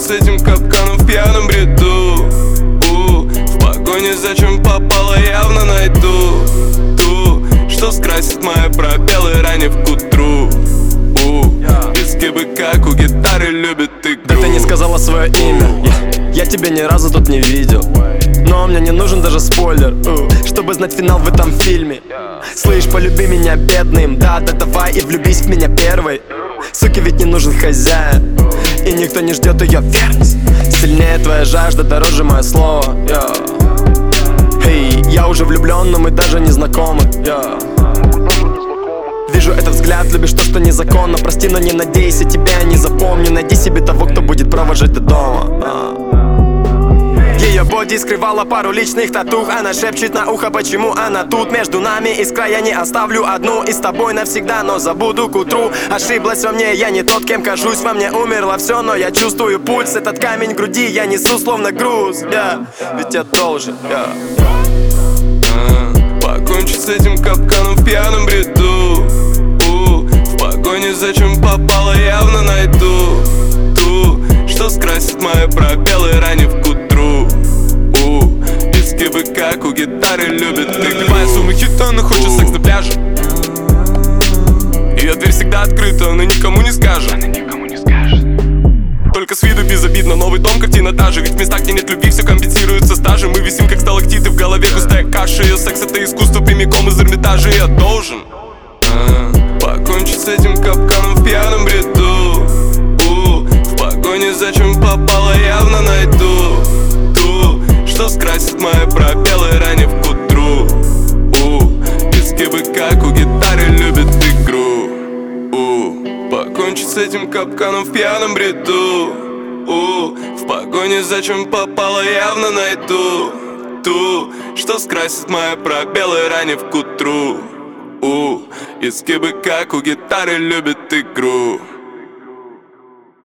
покончить с этим капканом в пьяном бреду. В погоне за чем попало явно найду ту, что скрасит мои пробелы, ранив к утру. Изгибы как у гитары любит игру. Да ты не сказала свое имя, я тебя ни разу тут не видел. Но мне не нужен даже спойлер, чтобы знать финал в этом фильме. Слышь, полюби меня бедным, да давай и влюбись в меня первой. Суке ведь не нужен хозяин, и никто не ждет ее верность. Сильнее твоя жажда, дороже мое слово. Эй, я уже влюблен, но мы даже не знакомы. Вижу этот взгляд, любишь то, что незаконно. Прости, но не надейся, тебя я не запомню. Найди себе того, кто будет провожать до дома. Ее боди скрывала пару личных татух. Она шепчет на ухо, почему она тут. Между нами искра, я не оставлю одну. И с тобой навсегда, но забуду к утру. Ошиблась во мне, я не тот, кем кажусь. Во мне умерло все, но я чувствую пульс. Этот камень в груди я несу словно груз, ведь я должен, Покончить с этим капканом в пьяном бреду. В погоне за чем попало явно найду ту, что скрасит мои пробелы, ранив к утру. Изгибы как у гитары любит игру. Моя сумма хитона, хочет секс на пляже. Ее дверь всегда открыта, она никому не скажет. Только с виду безобидно, новый дом, картина та же. Ведь в местах, где нет любви, все компенсируется стажем. Мы висим как сталактиты, в голове густая каша. Ее секс — это искусство прямиком из Эрмитажа. Я должен покончить с этим капканом в пьяном бреду. В погоне за чем попало явно найду ту, что скрасит мои пробелы, ранив к утру. Изгибы как у гитары любит игру. Покончить с этим капканом в пьяном бреду. В погоне за чем попало явно найду ту, что скрасит мои пробелы, ранив к утру. Изгибы как у гитары любит игру.